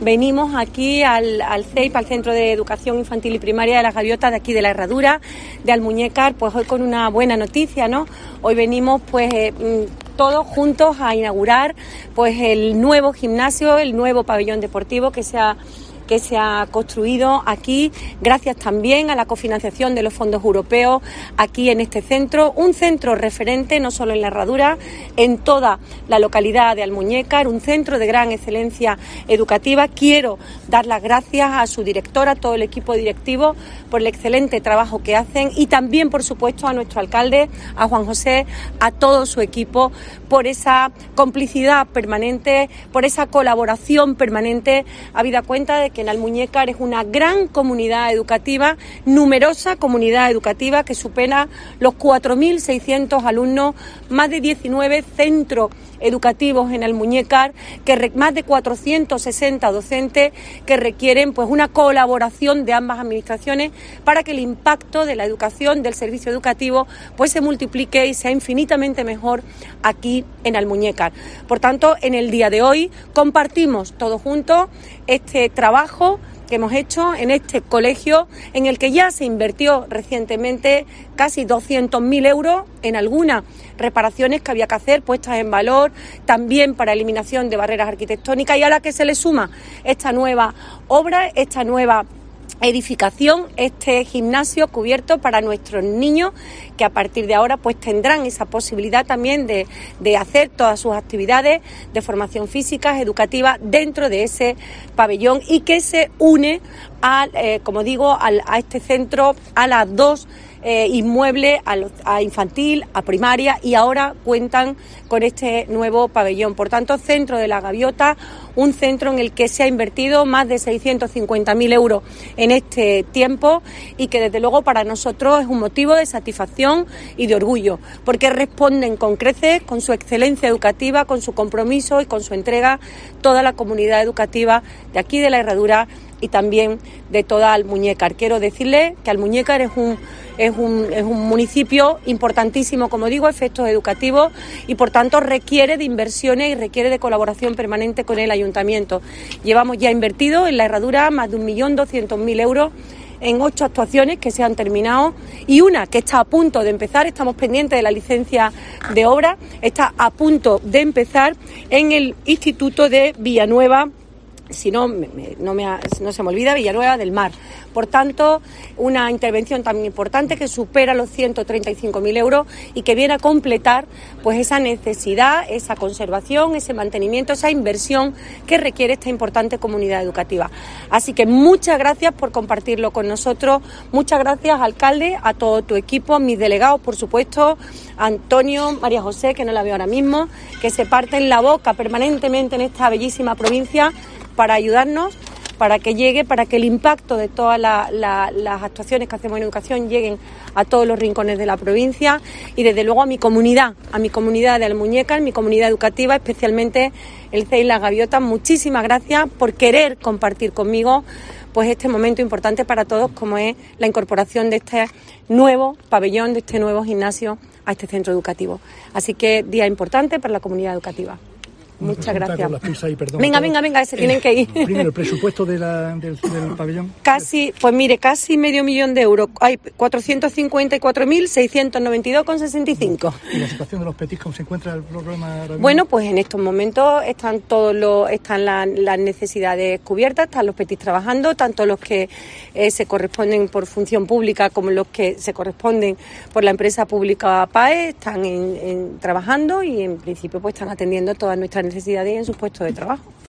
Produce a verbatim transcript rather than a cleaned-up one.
Venimos aquí al, al C E I P, al Centro de Educación Infantil y Primaria de las Gaviotas, de aquí de la Herradura, de Almuñécar, pues hoy con una buena noticia, ¿no? Hoy venimos pues eh, todos juntos a inaugurar pues el nuevo gimnasio, el nuevo pabellón deportivo que se ha que se ha construido aquí, gracias también a la cofinanciación de los fondos europeos, aquí en este centro, un centro referente no solo en la Herradura, en toda la localidad de Almuñécar, un centro de gran excelencia educativa. Quiero dar las gracias a su directora, a todo el equipo directivo, por el excelente trabajo que hacen y también, por supuesto, a nuestro alcalde, a Juan José, a todo su equipo, por esa complicidad permanente, por esa colaboración permanente, habida cuenta de que en Almuñécar es una gran comunidad educativa, numerosa comunidad educativa que supera los cuatro mil seiscientos alumnos, más de diecinueve centros educativos en Almuñécar, que re, más de cuatrocientos sesenta docentes que requieren pues una colaboración de ambas administraciones para que el impacto de la educación, del servicio educativo, pues se multiplique y sea infinitamente mejor aquí en Almuñécar. Por tanto, en el día de hoy compartimos todos juntos este trabajo que hemos hecho en este colegio, en el que ya se invirtió recientemente casi doscientos mil euros en algunas reparaciones que había que hacer, puestas en valor, también para eliminación de barreras arquitectónicas, y a la que se le suma esta nueva obra, esta nueva edificación, este gimnasio cubierto para nuestros niños, que a partir de ahora pues tendrán esa posibilidad también de, de hacer todas sus actividades de formación física, educativa, dentro de ese pabellón, y que se une a, eh, como digo, al, a este centro, a las dos Eh, inmuebles, a, los, a infantil, a primaria, y ahora cuentan con este nuevo pabellón. Por tanto, Centro de la Gaviota, un centro en el que se ha invertido más de seiscientos cincuenta mil euros en este tiempo, y que desde luego para nosotros es un motivo de satisfacción y de orgullo, porque responden con creces, con su excelencia educativa, con su compromiso y con su entrega, toda la comunidad educativa de aquí de la Herradura y también de toda Almuñécar. Quiero decirles que Almuñécar es un, es un, es un municipio importantísimo, como digo, a efectos educativos, y por tanto requiere de inversiones y requiere de colaboración permanente con el ayuntamiento. Llevamos ya invertido en la Herradura más de un millón doscientos mil euros en ocho actuaciones que se han terminado, y una que está a punto de empezar, estamos pendientes de la licencia de obra, está a punto de empezar en el Instituto de Villanueva, si no, me, me, no, me, no se me olvida, Villanueva del Mar. Por tanto, una intervención también importante que supera los ciento treinta y cinco mil euros y que viene a completar pues esa necesidad, esa conservación, ese mantenimiento, esa inversión que requiere esta importante comunidad educativa. Así que muchas gracias por compartirlo con nosotros, muchas gracias, alcalde, a todo tu equipo, a mis delegados, por supuesto, a Antonio, María José, que no la veo ahora mismo, que se parten la boca permanentemente en esta bellísima provincia para ayudarnos, para que llegue, para que el impacto de todas la, la, las actuaciones que hacemos en educación lleguen a todos los rincones de la provincia, y desde luego a mi comunidad, a mi comunidad de Almuñécar, mi comunidad educativa, especialmente el C E I Las Gaviotas. Muchísimas gracias por querer compartir conmigo pues este momento importante para todos, como es la incorporación de este nuevo pabellón, de este nuevo gimnasio a este centro educativo. Así que día importante para la comunidad educativa. Muchas gracias. Ahí, perdón, venga, venga, venga, se eh, tienen que ir. Primero, el presupuesto de la, del, del pabellón. Casi, pues mire, casi medio millón de euros. Hay cuatrocientos cincuenta y cuatro mil seiscientos noventa y dos con sesenta y cinco. ¿Y la situación de los P E T I? ¿Cómo se encuentra el problema? Bueno, pues en estos momentos están todos los, están la, las necesidades cubiertas, están los P E T I trabajando, tanto los que eh, se corresponden por función pública como los que se corresponden por la empresa pública P A E, están en, en, trabajando, y en principio pues están atendiendo todas nuestras necesidades en sus puestos de trabajo.